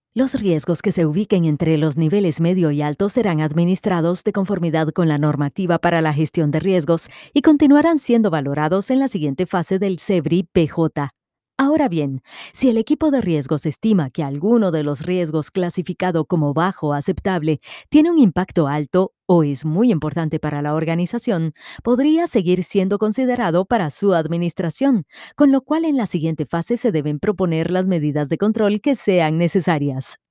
Los riesgos que se ubiquen entre los niveles medio y alto serán administrados de conformidad con la normativa para la gestión de riesgos y continuarán siendo valorados en la siguiente fase del CEBRI-PJ. Ahora bien, si el equipo de riesgos estima que alguno de los riesgos clasificado como bajo aceptable tiene un impacto alto o es muy importante para la organización, podría seguir siendo considerado para su administración, con lo cual en la siguiente fase se deben proponer las medidas de control que sean necesarias.